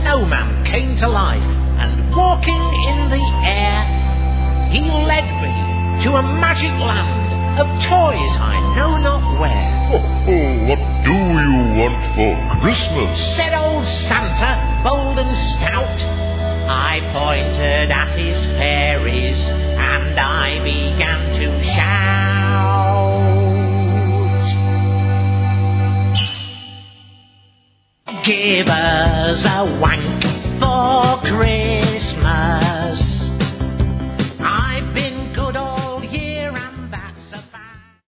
snowman came to life, and walking in the air, he led me to a magic land of toys I know not where. Oh, what do you want for Christmas? Said old Santa, bold and stout. I pointed at his fairies, and I began to shout. Give us a wank